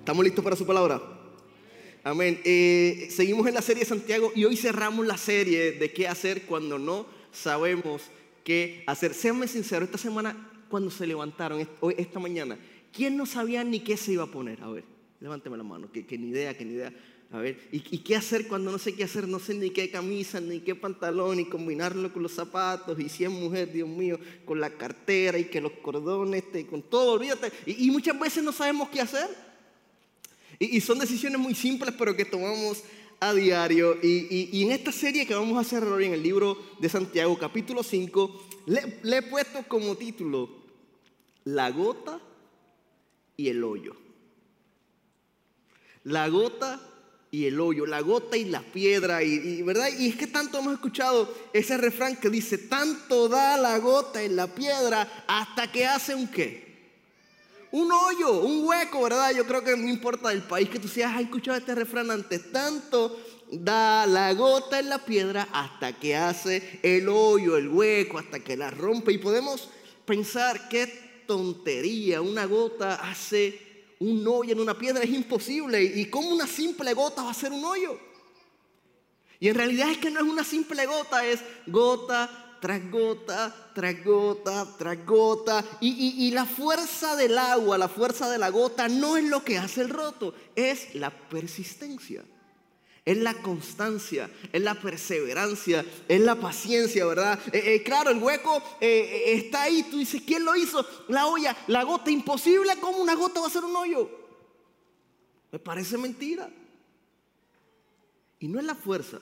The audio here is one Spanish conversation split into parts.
¿Estamos listos para su palabra? Amén. Seguimos en la serie de Santiago y hoy cerramos la serie de qué hacer cuando no sabemos qué hacer. Séanme sinceros, esta semana cuando se levantaron, esta mañana, ¿quién no sabía ni qué se iba a poner? A ver, levánteme la mano, que ni idea. A ver, ¿y qué hacer cuando no sé qué hacer? No sé ni qué camisa, ni qué pantalón, y combinarlo con los zapatos, y si es mujer, Dios mío, con la cartera, y que los cordones, con todo, olvídate. Y muchas veces no sabemos qué hacer. Y son decisiones muy simples, pero que tomamos a diario. Y en esta serie que vamos a hacer hoy en el libro de Santiago, capítulo 5, le he puesto como título La gota y el hoyo. La gota y el hoyo, la gota y la piedra, ¿verdad? Y es que tanto hemos escuchado ese refrán que dice: tanto da la gota en la piedra hasta que hace un ¿qué? Un hoyo, un hueco, ¿verdad? Yo creo que no importa el país que tú seas, has escuchado este refrán antes. Tanto da la gota en la piedra hasta que hace el hoyo, el hueco, hasta que la rompe. Y podemos pensar qué tontería, una gota hace un hoyo en una piedra, es imposible. ¿Y cómo una simple gota va a hacer un hoyo? Y en realidad es que no es una simple gota, es gota tras gota, tras gota, tras gota. Y la fuerza del agua, la fuerza de la gota no es lo que hace el roto, es la persistencia, es la constancia, es la perseverancia, es la paciencia, ¿verdad? Claro, el hueco está ahí, tú dices, ¿quién lo hizo? La olla, la gota, imposible. ¿Cómo una gota va a hacer un hoyo? Me parece mentira. Y no es la fuerza,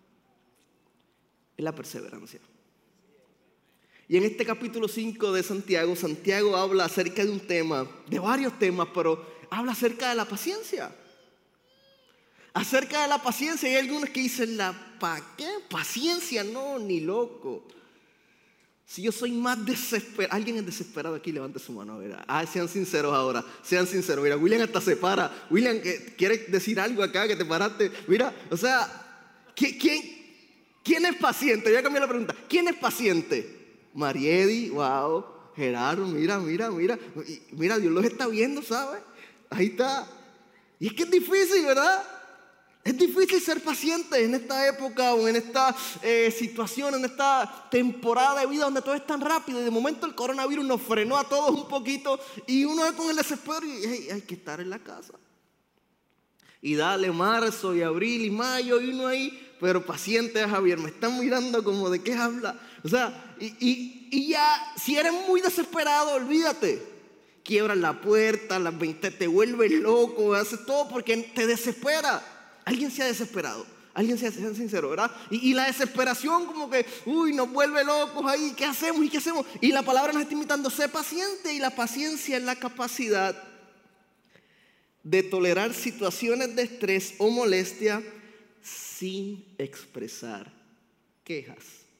es la perseverancia. Y en este capítulo 5 de Santiago, Santiago habla acerca de un tema, de varios temas, pero habla acerca de la paciencia. Acerca de la paciencia, hay algunos que dicen, ¿qué? Paciencia, no, ni loco. Si yo soy más desesperado, alguien es desesperado aquí, levante su mano, a ver. Sean sinceros ahora, sean sinceros. Mira, William hasta se para. William, ¿quiere decir algo acá que te paraste? Mira, o sea, ¿quién es paciente? Voy a cambiar la pregunta. ¿Quién es paciente? Mariedi, wow. Gerardo, mira. Mira, Dios los está viendo, ¿sabes? Ahí está. Y es que es difícil, ¿verdad? Es difícil ser paciente en esta época o en esta situación, en esta temporada de vida donde todo es tan rápido. Y de momento el coronavirus nos frenó a todos un poquito y uno ve con el desespero y hay que estar en la casa. Y dale marzo y abril y mayo y uno ahí, pero paciente, Javier, me están mirando como de qué habla. O sea, y ya, si eres muy desesperado, olvídate. Quiebras la puerta, las 20, te vuelves loco, haces todo porque te desespera. Alguien se ha desesperado, alguien sea sincero, ¿verdad? Y la desesperación como que, nos vuelve locos ahí, ¿qué hacemos? Y la palabra nos está invitando, sé paciente, y la paciencia es la capacidad de tolerar situaciones de estrés o molestia sin expresar quejas.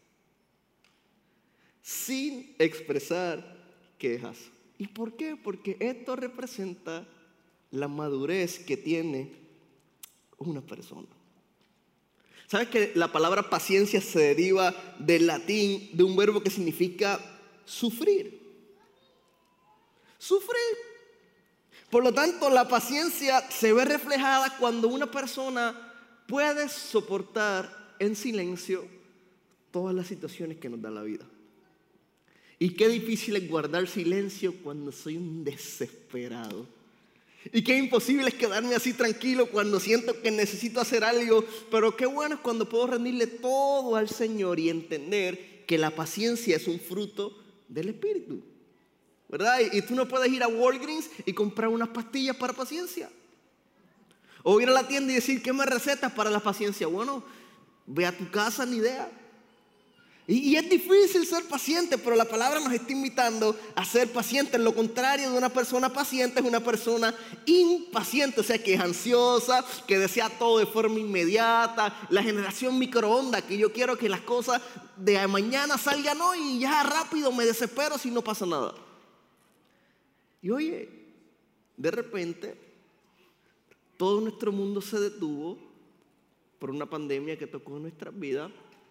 Sin expresar quejas. ¿Y por qué? Porque esto representa la madurez que tiene una persona. ¿Sabes que la palabra paciencia se deriva del latín de un verbo que significa sufrir? Sufrir. Por lo tanto, la paciencia se ve reflejada cuando una persona puede soportar en silencio todas las situaciones que nos da la vida. Y qué difícil es guardar silencio cuando soy un desesperado. Y qué imposible es quedarme así tranquilo cuando siento que necesito hacer algo. Pero qué bueno es cuando puedo rendirle todo al Señor y entender que la paciencia es un fruto del Espíritu, ¿verdad? Y tú no puedes ir a Walgreens y comprar unas pastillas para paciencia. O ir a la tienda y decir, ¿qué me recetas para la paciencia? Bueno, ve a tu casa, ni idea. Y es difícil ser paciente, pero la palabra nos está invitando a ser pacientes. Lo contrario de una persona paciente es una persona impaciente, o sea, que es ansiosa, que desea todo de forma inmediata. La generación microondas, que yo quiero que las cosas de mañana salgan hoy y ya rápido me desespero si no pasa nada. Y oye, de repente, todo nuestro mundo se detuvo por una pandemia que tocó nuestras vidas.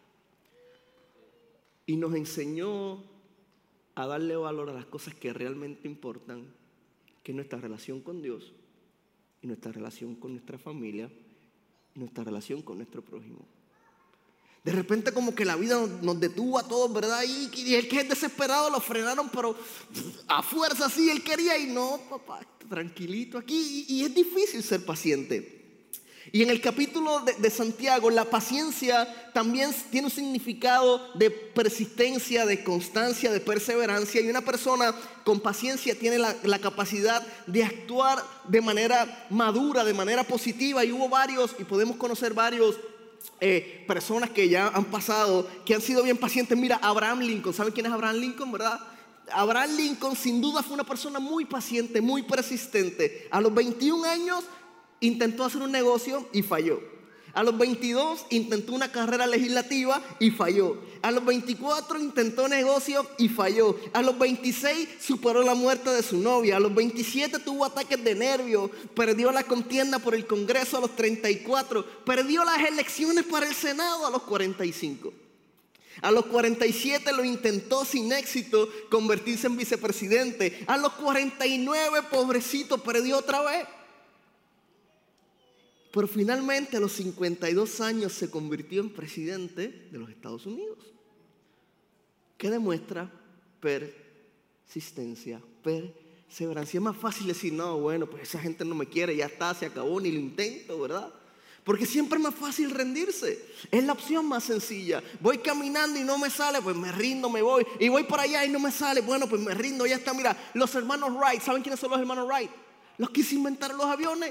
Y nos enseñó a darle valor a las cosas que realmente importan, que es nuestra relación con Dios y nuestra relación con nuestra familia y nuestra relación con nuestro prójimo. De repente como que la vida nos detuvo a todos, ¿verdad? Y el que es desesperado lo frenaron, pero a fuerza sí, él quería y no, papá, tranquilito aquí. Y es difícil ser paciente. Y en el capítulo de Santiago, la paciencia también tiene un significado de persistencia, de constancia, de perseverancia. Y una persona con paciencia tiene la capacidad de actuar de manera madura, de manera positiva. Y hubo varios, y podemos conocer varios personas que ya han pasado, que han sido bien pacientes. Mira, Abraham Lincoln, ¿saben quién es Abraham Lincoln, verdad? Abraham Lincoln sin duda fue una persona muy paciente, muy persistente. A los 21 años intentó hacer un negocio y falló. A los 22 intentó una carrera legislativa y falló. A los 24 intentó negocio y falló. A los 26 superó la muerte de su novia. A los 27 tuvo ataques de nervios. Perdió la contienda por el Congreso a los 34. Perdió las elecciones para el Senado a los 45. A los 47 lo intentó sin éxito convertirse en vicepresidente. A los 49, pobrecito, perdió otra vez. Pero finalmente a los 52 años se convirtió en presidente de los Estados Unidos. ¿Qué demuestra? Persistencia, perseverancia. Es más fácil decir, no, bueno, pues esa gente no me quiere, ya está, se acabó, ni lo intento, ¿verdad? Porque siempre es más fácil rendirse. Es la opción más sencilla. Voy caminando y no me sale, pues me rindo, me voy. Y voy por allá y no me sale, bueno, pues me rindo, ya está. Mira, los hermanos Wright, ¿saben quiénes son los hermanos Wright? Los que se inventaron los aviones.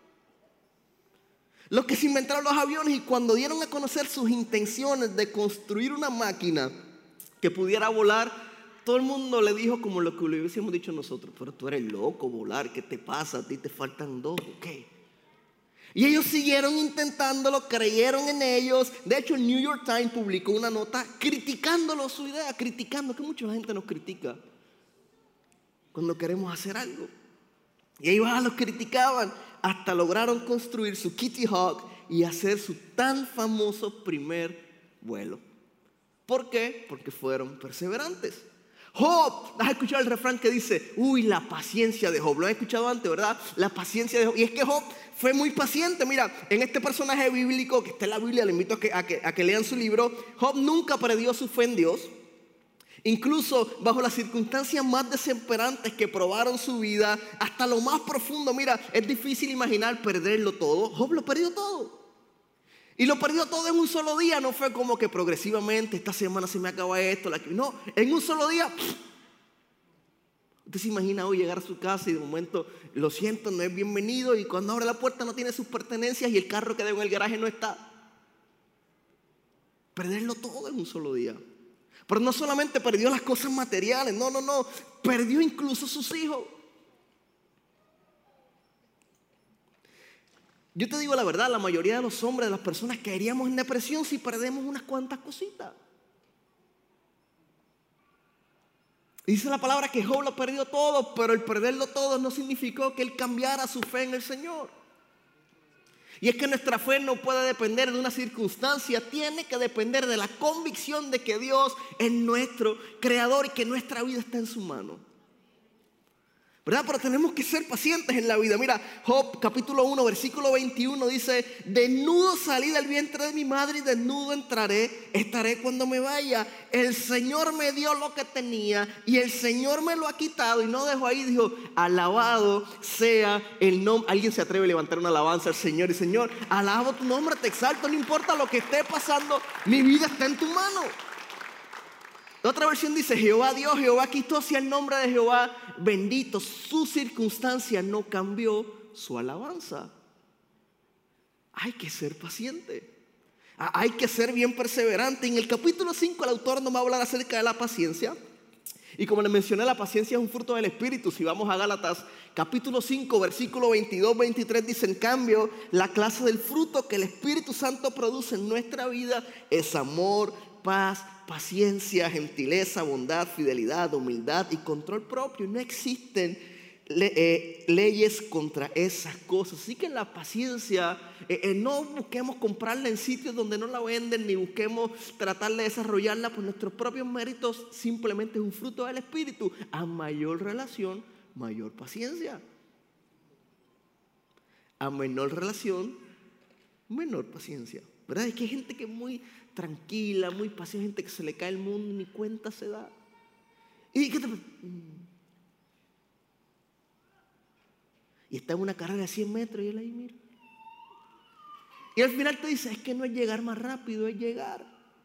Los que se inventaron los aviones, y cuando dieron a conocer sus intenciones de construir una máquina que pudiera volar, todo el mundo le dijo como lo que le hubiésemos dicho nosotros: pero tú eres loco, volar, ¿qué te pasa? A ti te faltan dos, ¿ok? Y ellos siguieron intentándolo, creyeron en ellos. De hecho, el New York Times publicó una nota criticándolo, su idea, criticando, que mucha gente nos critica cuando queremos hacer algo. Y ellos los criticaban hasta lograron construir su Kitty Hawk y hacer su tan famoso primer vuelo. ¿Por qué? Porque fueron perseverantes. Job, ¿has escuchado el refrán que dice, uy, la paciencia de Job? Lo han escuchado antes, ¿verdad? La paciencia de Job. Y es que Job fue muy paciente. Mira, en este personaje bíblico que está en la Biblia, le invito a que lean su libro. Job nunca perdió su fe en Dios. Incluso bajo las circunstancias más desesperantes que probaron su vida, hasta lo más profundo. Mira, es difícil imaginar perderlo todo. Job lo perdió todo. Y lo perdió todo en un solo día. No fue como que progresivamente, esta semana se me acaba esto. No, en un solo día. Usted se imagina hoy llegar a su casa y de momento, lo siento, no es bienvenido. Y cuando abre la puerta no tiene sus pertenencias y el carro que dejó en el garaje no está. Perderlo todo en un solo día. Pero no solamente perdió las cosas materiales, no. Perdió incluso sus hijos. Yo te digo la verdad, la mayoría de los hombres, de las personas, caeríamos en depresión si perdemos unas cuantas cositas. Dice la palabra que Job lo perdió todo, pero el perderlo todo no significó que él cambiara su fe en el Señor. Y es que nuestra fe no puede depender de una circunstancia, tiene que depender de la convicción de que Dios es nuestro creador y que nuestra vida está en su mano. ¿Verdad? Pero tenemos que ser pacientes en la vida. Mira, Job capítulo 1, versículo 21 dice, desnudo salí del vientre de mi madre y desnudo estaré cuando me vaya. El Señor me dio lo que tenía y el Señor me lo ha quitado. Y no dejó ahí, dijo, alabado sea el nombre. Alguien se atreve a levantar una alabanza al Señor y Señor, alabo tu nombre, te exalto, no importa lo que esté pasando, mi vida está en tu mano. La otra versión dice, Jehová Dios, Jehová quitó, sea el nombre de Jehová bendito. Su circunstancia no cambió su alabanza. Hay que ser paciente. Hay que ser bien perseverante. En el capítulo 5 el autor nos va a hablar acerca de la paciencia. Y como les mencioné, la paciencia es un fruto del Espíritu. Si vamos a Gálatas capítulo 5, versículo 22, 23, dice, en cambio, la clase del fruto que el Espíritu Santo produce en nuestra vida es amor, paz, paciencia, gentileza, bondad, fidelidad, humildad y control propio. No existen leyes contra esas cosas. Así que en la paciencia no busquemos comprarla en sitios donde no la venden, ni busquemos tratar de desarrollarla por nuestros propios méritos. Simplemente es un fruto del Espíritu. A mayor relación, mayor paciencia. A menor relación, menor paciencia. ¿Verdad? Es que hay gente que es muy tranquila, muy paciente, gente que se le cae el mundo, ni cuenta se da. Y está en una carrera de 100 metros y él ahí mira. Y al final te dice, es que no es llegar más rápido, es llegar.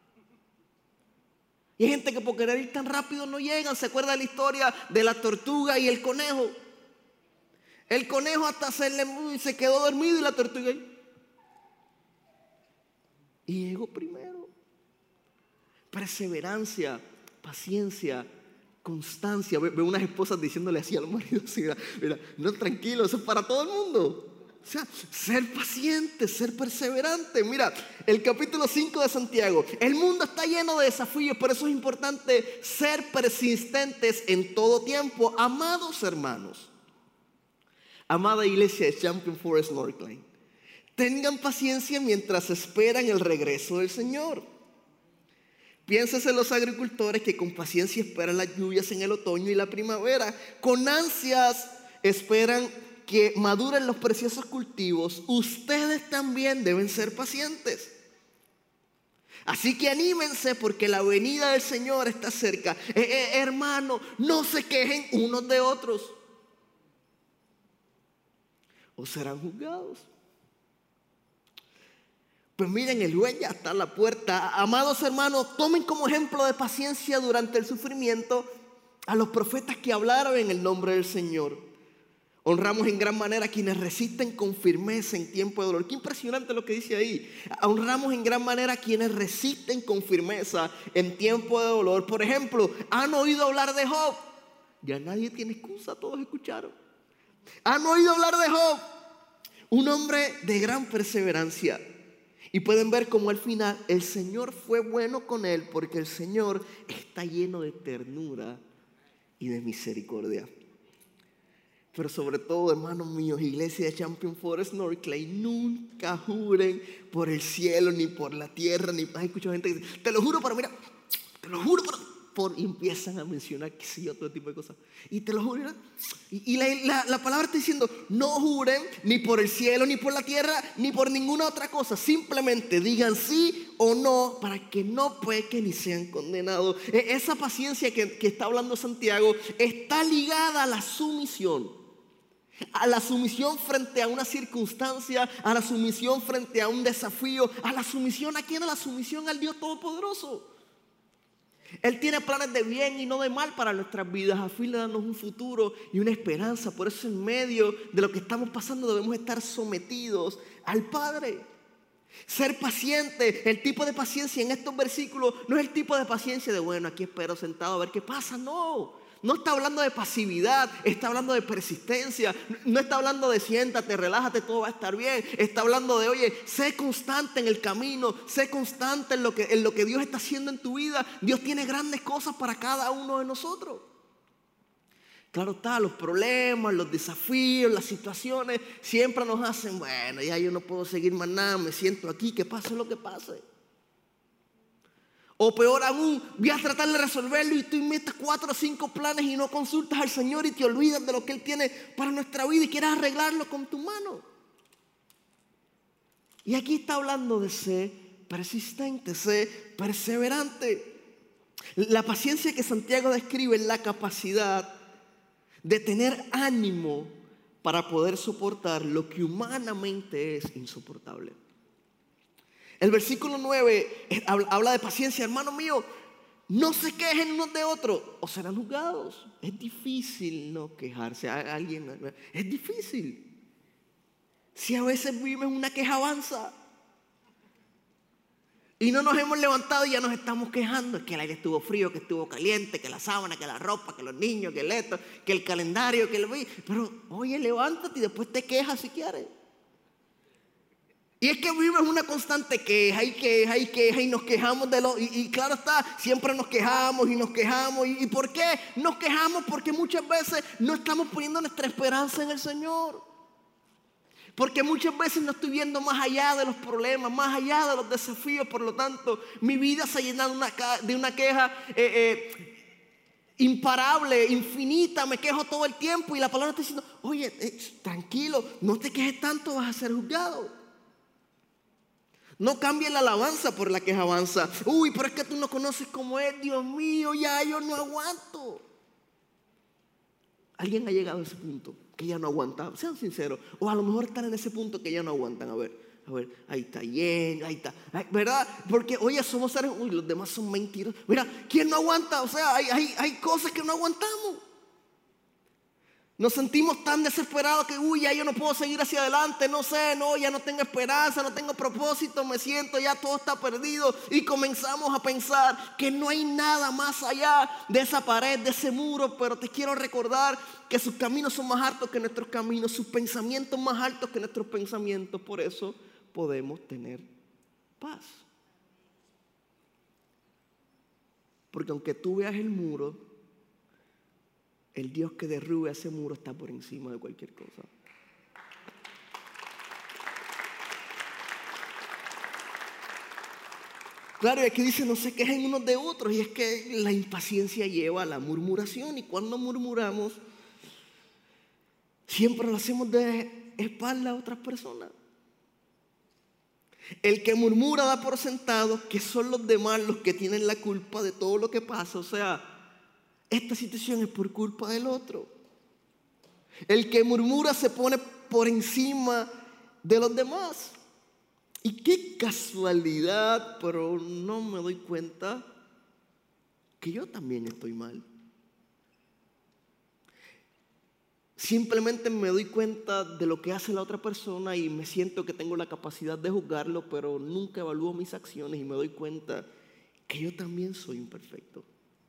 Y hay gente que por querer ir tan rápido no llegan. ¿Se acuerda de la historia de la tortuga y el conejo? El conejo hasta se quedó dormido y la tortuga ahí. Y llegó primero. Perseverancia, paciencia, constancia. Veo unas esposas diciéndole así a los maridos, mira, no, tranquilo, eso es para todo el mundo. O sea, ser paciente, ser perseverante. Mira, el capítulo 5 de Santiago. El mundo está lleno de desafíos, por eso es importante ser persistentes en todo tiempo. Amados hermanos, amada iglesia de Champion Forest Northline, tengan paciencia mientras esperan el regreso del Señor. Piénsense en los agricultores que con paciencia esperan las lluvias en el otoño y la primavera. Con ansias esperan que maduren los preciosos cultivos. Ustedes también deben ser pacientes. Así que anímense porque la venida del Señor está cerca. Hermano, no se quejen unos de otros, o serán juzgados. Pues miren, el juez ya está a la puerta. Amados hermanos, tomen como ejemplo de paciencia durante el sufrimiento a los profetas que hablaron en el nombre del Señor. Honramos en gran manera a quienes resisten con firmeza en tiempo de dolor. Qué impresionante lo que dice ahí. Honramos en gran manera a quienes resisten con firmeza en tiempo de dolor. Por ejemplo, ¿han oído hablar de Job? Ya nadie tiene excusa, todos escucharon. ¿Han oído hablar de Job? Un hombre de gran perseverancia. Y pueden ver cómo al final el Señor fue bueno con él, porque el Señor está lleno de ternura y de misericordia. Pero sobre todo, hermanos míos, iglesia de Champion Forest Northline, nunca juren por el cielo, ni por la tierra, ni... Hay escucho gente que dice, te lo juro, pero mira, te lo juro, y empiezan a mencionar que sí, otro tipo de cosas. Y te lo juro, ¿verdad? Y la palabra está diciendo, no juren ni por el cielo, ni por la tierra, ni por ninguna otra cosa. Simplemente digan sí o no para que no pequen ni sean condenados. Esa paciencia que está hablando Santiago está ligada a la sumisión. A la sumisión frente a una circunstancia, a la sumisión frente a un desafío, a la sumisión ¿a quién? A la sumisión al Dios Todopoderoso. Él tiene planes de bien y no de mal para nuestras vidas, a fin de darnos un futuro y una esperanza. Por eso en medio de lo que estamos pasando debemos estar sometidos al Padre. Ser paciente, el tipo de paciencia en estos versículos no es el tipo de paciencia de bueno, aquí espero sentado a ver qué pasa, no. No está hablando de pasividad, está hablando de persistencia. No está hablando de siéntate, relájate, todo va a estar bien. Está hablando de, oye, sé constante en el camino, sé constante en lo que Dios está haciendo en tu vida. Dios tiene grandes cosas para cada uno de nosotros. Claro está, los problemas, los desafíos, las situaciones siempre nos hacen, bueno, ya yo no puedo seguir más nada, me siento aquí, que pase lo que pase. O peor aún, voy a tratar de resolverlo y tú inventas 4 o 5 planes y no consultas al Señor y te olvidas de lo que Él tiene para nuestra vida y quieres arreglarlo con tu mano. Y aquí está hablando de ser persistente, ser perseverante. La paciencia que Santiago describe es la capacidad de tener ánimo para poder soportar lo que humanamente es insoportable. El versículo 9 habla de paciencia. Hermano mío, no se quejen unos de otros o serán juzgados. Es difícil no quejarse a alguien. Es difícil. Si a veces vivimos una quejabanza y no nos hemos levantado y ya nos estamos quejando. Es que el aire estuvo frío, que estuvo caliente, que la sábana, que la ropa, que los niños, que el esto, que el calendario, que el... Pero oye, levántate y después te quejas si quieres. Y es que vivimos una constante queja y nos quejamos de lo... Y claro está, siempre nos quejamos y nos quejamos. ¿Y por qué nos quejamos? Porque muchas veces no estamos poniendo nuestra esperanza en el Señor. Porque muchas veces no estoy viendo más allá de los problemas, más allá de los desafíos. Por lo tanto, mi vida se ha llenado de una queja imparable, infinita, me quejo todo el tiempo y la palabra está diciendo, oye, tranquilo, no te quejes tanto, vas a ser juzgado. No cambie la alabanza por la quejanza. Uy, pero es que tú no conoces cómo es, Dios mío, ya yo no aguanto. ¿Alguien ha llegado a ese punto que ya no aguanta? Sean sinceros. O a lo mejor están en ese punto que ya no aguantan. A ver, ahí está lleno, ahí está. ¿Verdad? Porque, oye, somos seres, uy, los demás son mentirosos. Mira, ¿quién no aguanta? O sea, hay cosas que no aguantamos. Nos sentimos tan desesperados que, uy, ya yo no puedo seguir hacia adelante, no sé, no, ya no tengo esperanza, no tengo propósito, me siento, ya todo está perdido. Y comenzamos a pensar que no hay nada más allá de esa pared, de ese muro. Pero te quiero recordar que sus caminos son más altos que nuestros caminos, sus pensamientos más altos que nuestros pensamientos. Por eso podemos tener paz. Porque aunque tú veas el muro, el Dios que derrube ese muro está por encima de cualquier cosa. Claro, y aquí dice, no se quejen unos de otros. Y es que la impaciencia lleva a la murmuración. Y cuando murmuramos, siempre lo hacemos de espalda a otras personas. El que murmura da por sentado que son los demás los que tienen la culpa de todo lo que pasa. O sea, esta situación es por culpa del otro. El que murmura se pone por encima de los demás. Y qué casualidad, pero no me doy cuenta que yo también estoy mal. Simplemente me doy cuenta de lo que hace la otra persona y me siento que tengo la capacidad de juzgarlo, pero nunca evalúo mis acciones y me doy cuenta que yo también soy imperfecto.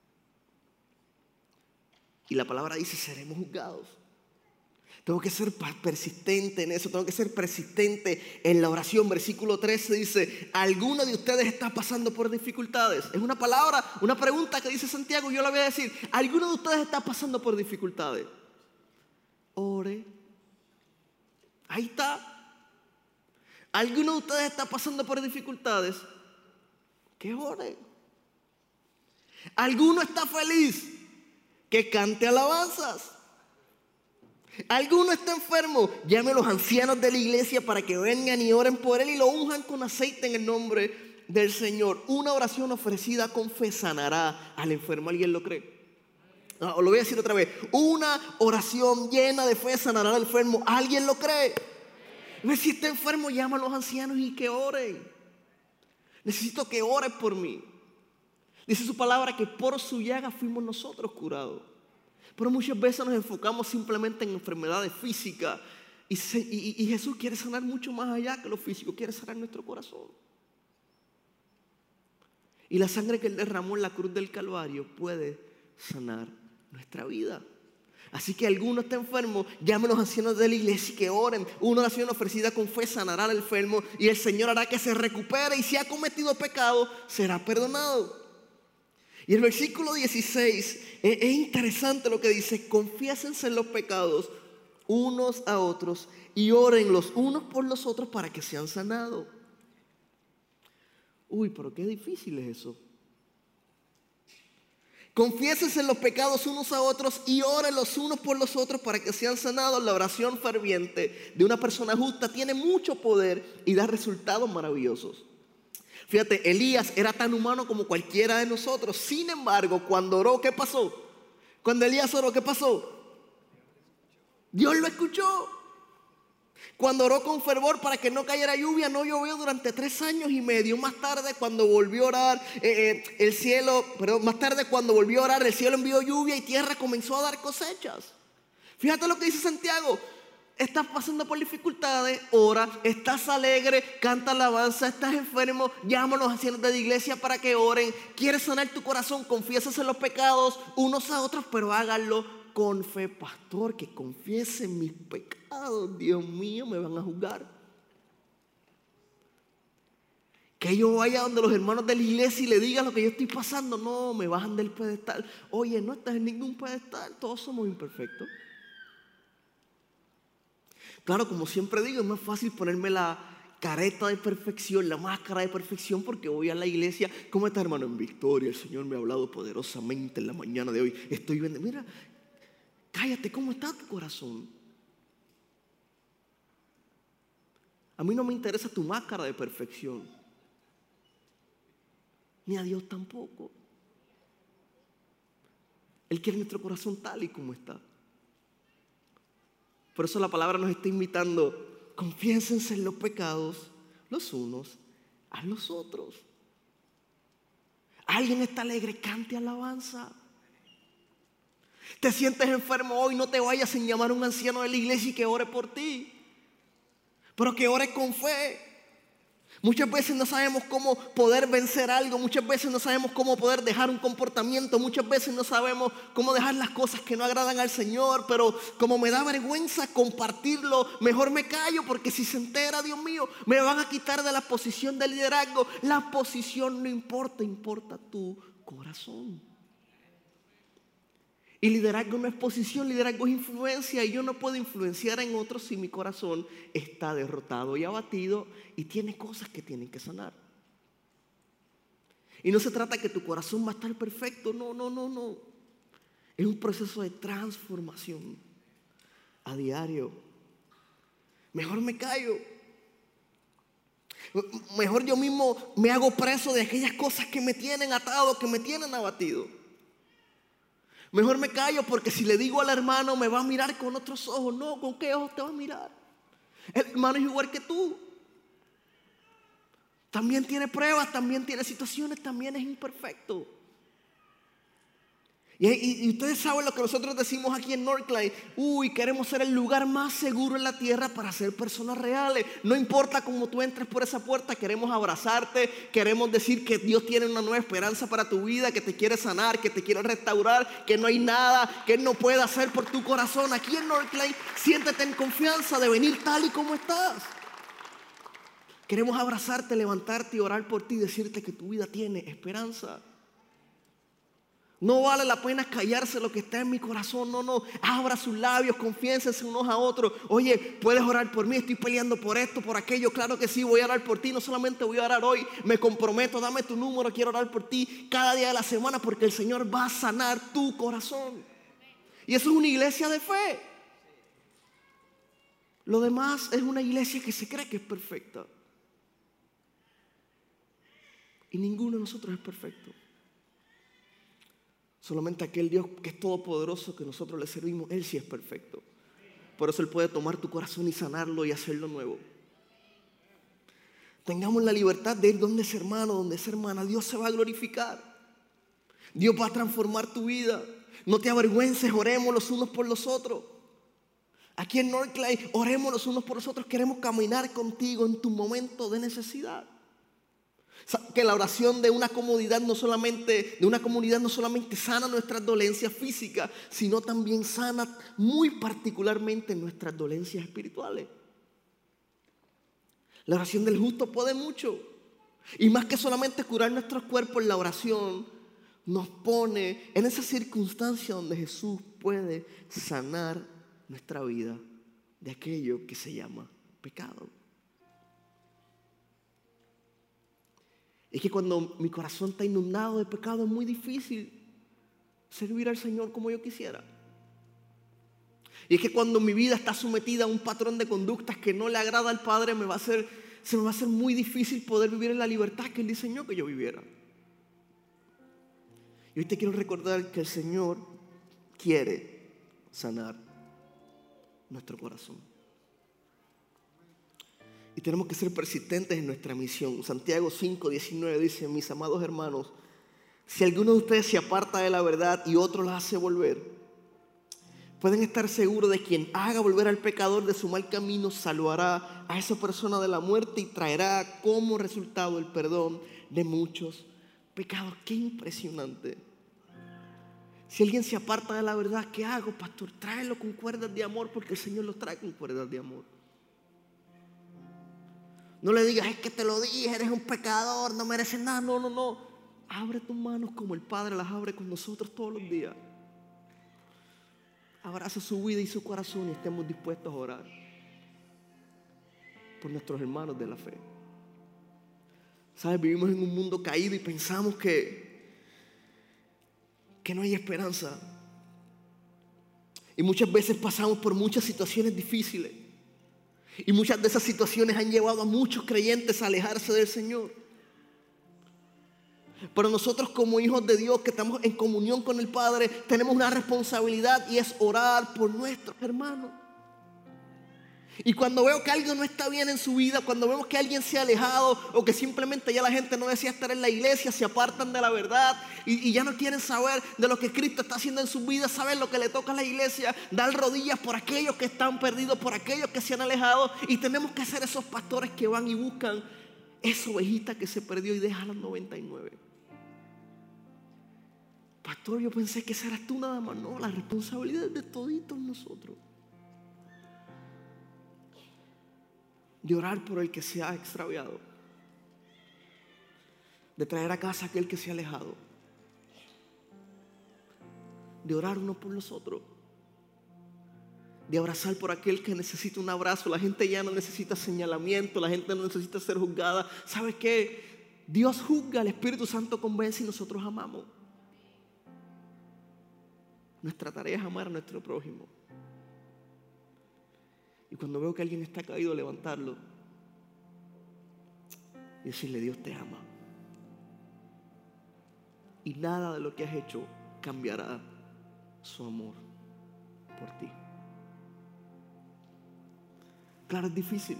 Y la palabra dice, seremos juzgados. Tengo que ser persistente en eso, tengo que ser persistente en la oración. Versículo 13 dice, ¿alguno de ustedes está pasando por dificultades? Es una palabra, una pregunta que dice Santiago, yo la voy a decir. ¿Alguno de ustedes está pasando por dificultades? Ore. Ahí está. ¿Alguno de ustedes está pasando por dificultades? Que ore. ¿Alguno está feliz? Que cante alabanzas. ¿Alguno está enfermo? Llame a los ancianos de la iglesia para que vengan y oren por él y lo unjan con aceite en el nombre del Señor. Una oración ofrecida con fe sanará al enfermo. ¿Alguien lo cree? No, lo voy a decir otra vez. Una oración llena de fe sanará al enfermo. ¿Alguien lo cree? Si está enfermo, llama a los ancianos y que oren. Necesito que ores por mí. Dice su palabra que por su llaga fuimos nosotros curados. Pero muchas veces nos enfocamos simplemente en enfermedades físicas. Y Jesús quiere sanar mucho más allá que lo físico. Quiere sanar nuestro corazón. Y la sangre que Él derramó en la cruz del Calvario puede sanar nuestra vida. Así que alguno está enfermo, llame a los ancianos de la iglesia y que oren. Una oración ofrecida con fe sanará al enfermo y el Señor hará que se recupere, y si ha cometido pecado será perdonado. Y el versículo 16 es interesante lo que dice: confiésense en los pecados unos a otros y oren los unos por los otros para que sean sanados. Uy, pero qué difícil es eso. Confiésense en los pecados unos a otros y oren los unos por los otros para que sean sanados. La oración ferviente de una persona justa tiene mucho poder y da resultados maravillosos. Fíjate, Elías era tan humano como cualquiera de nosotros. Sin embargo, cuando oró, ¿qué pasó? Cuando Elías oró, ¿qué pasó? Dios lo escuchó. Cuando oró con fervor para que no cayera lluvia, no llovió durante 3 años y medio. Más tarde, cuando volvió a orar, el cielo envió lluvia y tierra comenzó a dar cosechas. Fíjate lo que dice Santiago. Estás pasando por dificultades, ora. Estás alegre, canta alabanza. Estás enfermo, llama a los ancianos de la iglesia para que oren. Quieres sanar tu corazón, confiésase los pecados unos a otros, pero háganlo con fe. Pastor, que confiesen mis pecados, Dios mío, me van a juzgar. Que yo vaya donde los hermanos de la iglesia y le diga lo que yo estoy pasando. No, me bajan del pedestal. Oye, no estás en ningún pedestal, todos somos imperfectos. Claro, como siempre digo, es más fácil ponerme la careta de perfección, la máscara de perfección, porque voy a la iglesia. ¿Cómo está, hermano? En victoria, el Señor me ha hablado poderosamente en la mañana de hoy. Estoy viendo, mira, cállate, ¿cómo está tu corazón? A mí no me interesa tu máscara de perfección, ni a Dios tampoco. Él quiere nuestro corazón tal y como está. Por eso la palabra nos está invitando: confiénsense en los pecados los unos a los otros. ¿Alguien está alegre? Cante alabanza. ¿Te sientes enfermo hoy? No te vayas sin llamar a un anciano de la iglesia y que ore por ti, pero que ore con fe. Muchas veces no sabemos cómo poder vencer algo, muchas veces no sabemos cómo poder dejar un comportamiento, muchas veces no sabemos cómo dejar las cosas que no agradan al Señor, pero como me da vergüenza compartirlo, mejor me callo, porque si se entera, Dios mío, me van a quitar de la posición de liderazgo. La posición no importa, importa tu corazón. Y liderazgo no es posición, liderazgo es influencia. Y yo no puedo influenciar en otros si mi corazón está derrotado y abatido y tiene cosas que tienen que sanar. Y no se trata que tu corazón va a estar perfecto, no. Es un proceso de transformación a diario. Mejor me callo. Mejor yo mismo me hago preso de aquellas cosas que me tienen atado, que me tienen abatido. Mejor me callo, porque si le digo al hermano me va a mirar con otros ojos. No, ¿con qué ojos te va a mirar? El hermano es igual que tú. También tiene pruebas, también tiene situaciones, también es imperfecto. Y ustedes saben lo que nosotros decimos aquí en Northline: queremos ser el lugar más seguro en la tierra para ser personas reales. No importa cómo tú entres por esa puerta, queremos abrazarte, queremos decir que Dios tiene una nueva esperanza para tu vida, que te quiere sanar, que te quiere restaurar, que no hay nada que Él no pueda hacer por tu corazón. Aquí en Northline, siéntete en confianza de venir tal y como estás. Queremos abrazarte, levantarte y orar por ti y decirte que tu vida tiene esperanza. No vale la pena callarse lo que está en mi corazón. No. Abra sus labios, confiénsense unos a otros. Oye, puedes orar por mí, estoy peleando por esto, por aquello. Claro que sí, voy a orar por ti. No solamente voy a orar hoy, me comprometo, dame tu número, quiero orar por ti cada día de la semana, porque el Señor va a sanar tu corazón. Y eso es una iglesia de fe. Lo demás es una iglesia que se cree que es perfecta. Y ninguno de nosotros es perfecto. Solamente aquel Dios que es todopoderoso, que nosotros le servimos, Él sí es perfecto. Por eso Él puede tomar tu corazón y sanarlo y hacerlo nuevo. Tengamos la libertad de ir donde es hermano, donde es hermana. Dios se va a glorificar. Dios va a transformar tu vida. No te avergüences, oremos los unos por los otros. Aquí en Northline, oremos los unos por los otros. Queremos caminar contigo en tu momento de necesidad. Que la oración de una comunidad no solamente sana nuestras dolencias físicas, sino también sana muy particularmente nuestras dolencias espirituales. La oración del justo puede mucho. Y más que solamente curar nuestros cuerpos, la oración nos pone en esa circunstancia donde Jesús puede sanar nuestra vida de aquello que se llama pecado. Es que cuando mi corazón está inundado de pecado es muy difícil servir al Señor como yo quisiera. Y es que cuando mi vida está sometida a un patrón de conductas que no le agrada al Padre, se me va a hacer muy difícil poder vivir en la libertad que Él diseñó que yo viviera. Y hoy te quiero recordar que el Señor quiere sanar nuestro corazón. Y tenemos que ser persistentes en nuestra misión. Santiago 5:19 dice: mis amados hermanos, si alguno de ustedes se aparta de la verdad y otro la hace volver, pueden estar seguros de que quien haga volver al pecador de su mal camino salvará a esa persona de la muerte y traerá como resultado el perdón de muchos pecados. ¡Qué impresionante! Si alguien se aparta de la verdad, ¿qué hago, pastor? Tráelo con cuerdas de amor, porque el Señor los trae con cuerdas de amor. No le digas: es que te lo dije, eres un pecador, no mereces nada. No. Abre tus manos como el Padre las abre con nosotros todos los días. Abraza su vida y su corazón y estemos dispuestos a orar. por nuestros hermanos de la fe. ¿Sabes? Vivimos en un mundo caído y pensamos que no hay esperanza. Y muchas veces pasamos por muchas situaciones difíciles. Y muchas de esas situaciones han llevado a muchos creyentes a alejarse del Señor. Pero nosotros como hijos de Dios que estamos en comunión con el Padre, tenemos una responsabilidad y es orar por nuestros hermanos. Y cuando veo que algo no está bien en su vida, cuando vemos que alguien se ha alejado o que simplemente ya la gente no desea estar en la iglesia, se apartan de la verdad y ya no quieren saber de lo que Cristo está haciendo en su vida, saber lo que le toca a la iglesia, dar rodillas por aquellos que están perdidos, por aquellos que se han alejado, y tenemos que ser esos pastores que van y buscan esa ovejita que se perdió y deja a las 99. Pastor, yo pensé que esa eras tú nada más. No, la responsabilidad es de toditos nosotros. De orar por el que se ha extraviado, de traer a casa a aquel que se ha alejado, de orar uno por los otros, de abrazar por aquel que necesita un abrazo. La gente ya no necesita señalamiento, la gente no necesita ser juzgada. ¿Sabes qué? Dios juzga, el Espíritu Santo convence y nosotros amamos. Nuestra tarea es amar a nuestro prójimo. Y cuando veo que alguien está caído, levantarlo y decirle: Dios te ama. Y nada de lo que has hecho cambiará su amor por ti. Claro, es difícil.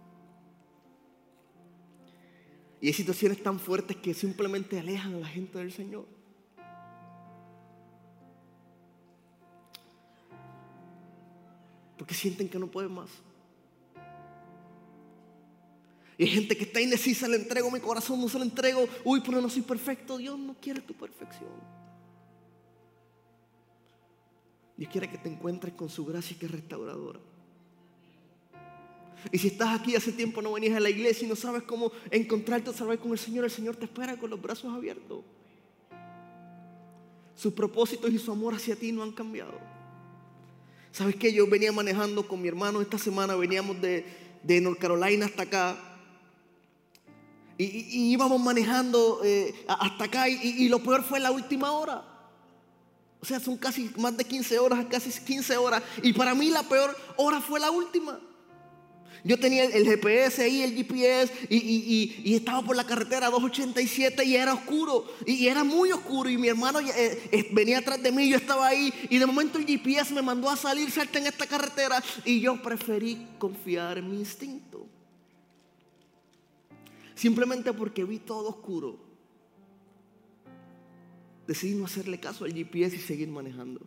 Y hay situaciones tan fuertes que simplemente alejan a la gente del Señor. Porque sienten que no pueden más. Y hay gente que está indecisa: le entrego mi corazón, no se lo entrego. Uy, pero no soy perfecto. Dios no quiere tu perfección. Dios quiere que te encuentres con su gracia, que es restauradora. Y si estás aquí hace tiempo no venías a la iglesia y no sabes cómo encontrarte otra vez con el Señor te espera con los brazos abiertos. Sus propósitos y su amor hacia ti no han cambiado. ¿Sabes qué? Yo venía manejando con mi hermano esta semana, veníamos de North Carolina hasta acá. Y íbamos manejando hasta acá y lo peor fue la última hora. O sea, son casi más de 15 horas, casi 15 horas. Y para mí la peor hora fue la última. Yo tenía el GPS ahí, el GPS, y estaba por la carretera 287 y era oscuro, y era muy oscuro, y mi hermano venía atrás de mí, yo estaba ahí, y de momento el GPS me mandó a salir: salta en esta carretera, y yo preferí confiar en mi instinto. Simplemente porque vi todo oscuro, decidí no hacerle caso al GPS y seguir manejando.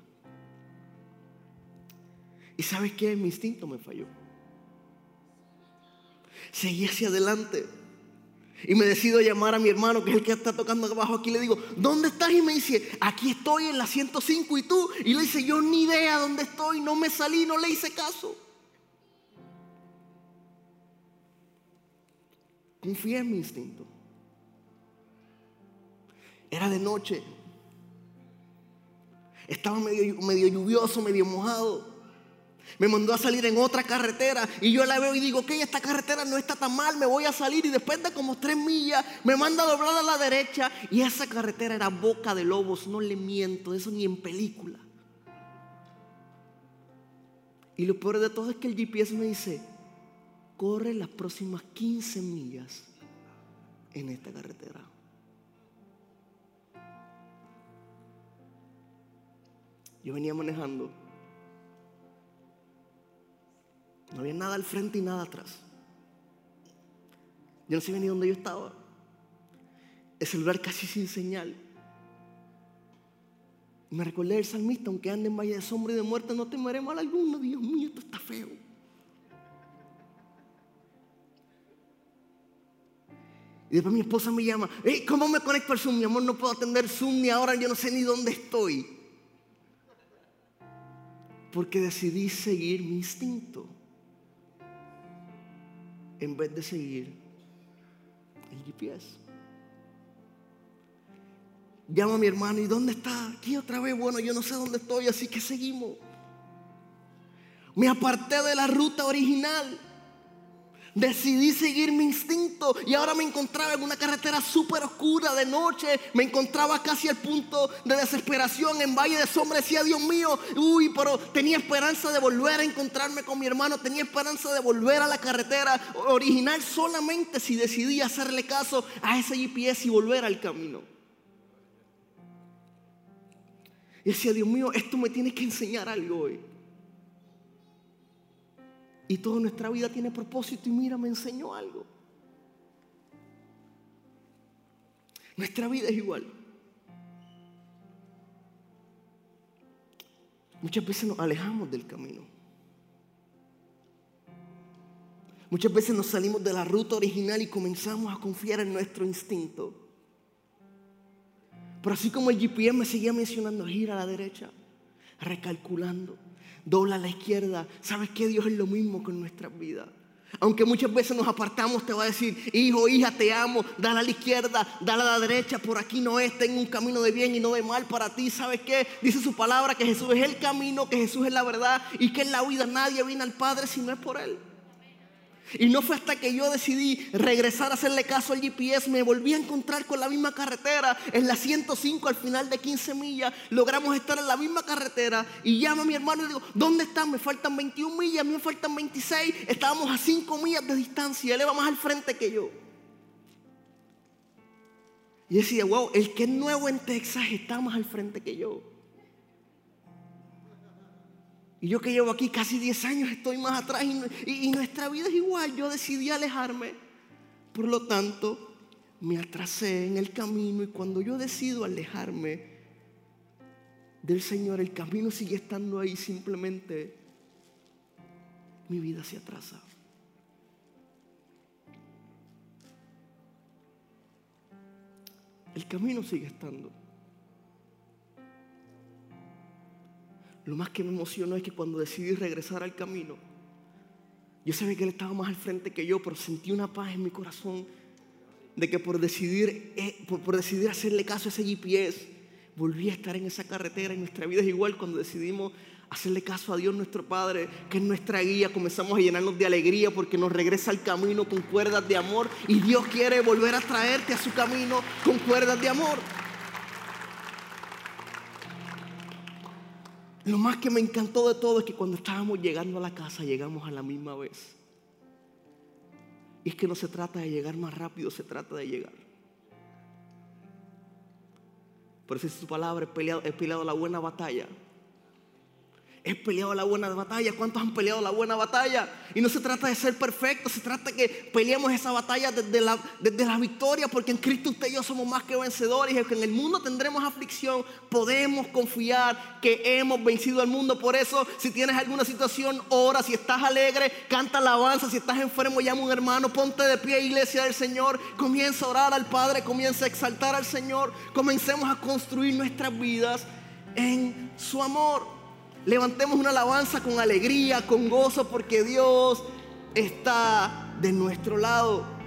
¿Y sabes qué? Mi instinto me falló. Seguí hacia adelante y me decido llamar a mi hermano, que es el que está tocando abajo aquí. Le digo: ¿dónde estás? Y me dice: aquí estoy en la 105. ¿Y tú? Y le dice: yo ni idea dónde estoy, no me salí, no le hice caso. Confié en mi instinto. Era de noche, estaba medio lluvioso, medio mojado. Me mandó a salir en otra carretera y yo la veo y digo: ok, esta carretera no está tan mal, me voy a salir. Y después de como 3 millas me manda a doblar a la derecha, y esa carretera era boca de lobos, no le miento, eso ni en película. Y lo peor de todo es que el GPS me dice: corre las próximas 15 millas en esta carretera. Yo venía manejando. No había nada al frente y nada atrás. Yo no sabía ni dónde yo estaba. El celular casi sin señal. Y me recordé del salmista: aunque ande en valle de sombra y de muerte, no temeré mal alguno. Dios mío, esto está feo. Y después mi esposa me llama: hey, ¿cómo me conecto al Zoom? Mi amor, no puedo atender Zoom ni ahora, yo no sé ni dónde estoy. Porque decidí seguir mi instinto en vez de seguir el GPS. Llamo a mi hermano: ¿y dónde está? Aquí otra vez. Bueno, yo no sé dónde estoy, así que seguimos. Me aparté de la ruta original. Decidí seguir mi instinto y ahora me encontraba en una carretera súper oscura de noche. Me encontraba casi al punto de desesperación, en valle de sombra. Decía, Dios mío, pero tenía esperanza de volver a encontrarme con mi hermano. Tenía esperanza de volver a la carretera original solamente si decidí hacerle caso a ese GPS y volver al camino. Y decía, Dios mío, esto me tiene que enseñar algo hoy. Y toda nuestra vida tiene propósito y mira, me enseñó algo. Nuestra vida es igual. Muchas veces nos alejamos del camino. Muchas veces nos salimos de la ruta original y comenzamos a confiar en nuestro instinto. Pero así como el GPS me seguía mencionando, gira a la derecha, recalculando, dobla a la izquierda. ¿Sabes qué? Dios es lo mismo con nuestras vidas. Aunque muchas veces nos apartamos, te va a decir, hijo, hija, te amo, dale a la izquierda, dale a la derecha, por aquí no es, ten un camino de bien y no de mal para ti. ¿Sabes qué? Dice su palabra que Jesús es el camino, que Jesús es la verdad y que en la vida nadie viene al Padre si no es por Él. Y no fue hasta que yo decidí regresar a hacerle caso al GPS, me volví a encontrar con la misma carretera, en la 105 al final de 15 millas, logramos estar en la misma carretera y llamo a mi hermano y digo, ¿dónde están? Me faltan 21 millas, a mí me faltan 26, estábamos a 5 millas de distancia, él iba más al frente que yo. Y decía, wow, el que es nuevo en Texas está más al frente que yo. Y yo que llevo aquí casi 10 años estoy más atrás y nuestra vida es igual. Yo decidí alejarme. Por lo tanto, me atrasé en el camino y cuando yo decido alejarme del Señor, el camino sigue estando ahí. Simplemente mi vida se atrasa. El camino sigue estando. Lo más que me emocionó es que cuando decidí regresar al camino, yo sabía que Él estaba más al frente que yo, pero sentí una paz en mi corazón de que por decidir hacerle caso a ese GPS, volví a estar en esa carretera. Y nuestra vida es igual cuando decidimos hacerle caso a Dios nuestro Padre, que es nuestra guía. Comenzamos a llenarnos de alegría porque nos regresa al camino con cuerdas de amor. Y Dios quiere volver a traerte a su camino con cuerdas de amor. Lo más que me encantó de todo es que cuando estábamos llegando a la casa, llegamos a la misma vez. Y es que no se trata de llegar más rápido, se trata de llegar. Por eso es su palabra, he peleado la buena batalla. He peleado la buena batalla. ¿Cuántos han peleado la buena batalla? Y no se trata de ser perfectos, se trata de que peleemos esa batalla desde la victoria, porque en Cristo usted y yo somos más que vencedores. Y que en el mundo tendremos aflicción, podemos confiar que hemos vencido al mundo. Por eso, si tienes alguna situación, ora. Si estás alegre, canta alabanza. Si estás enfermo, llama a un hermano. Ponte de pie, iglesia del Señor. Comienza a orar al Padre, comienza a exaltar al Señor. Comencemos a construir nuestras vidas en su amor. Levantemos una alabanza con alegría, con gozo, porque Dios está de nuestro lado.